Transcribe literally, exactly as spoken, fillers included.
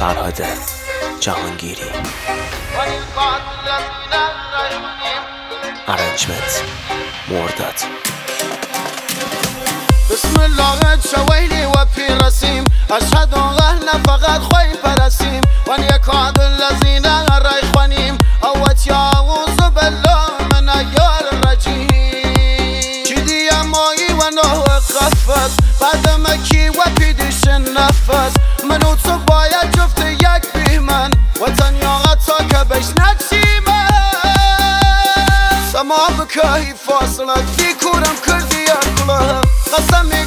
فرهاد جهانگیری. ارنجمنت مرداد. بسم الله شويلي وفي رسيم أشهد أن فقط خوي برسيم وأن يكاد الذين ريخونيم أوت يعوذ بالله من أيار الرجيم شدي يا ماي وأنه خفت بعد ما كي وبيدش النفس منو تصبايا شفت يك بيمن وتنيا غطاك بيش نتشيمن سما بكاهي فاصلة في كورم كردي أكلها قسمي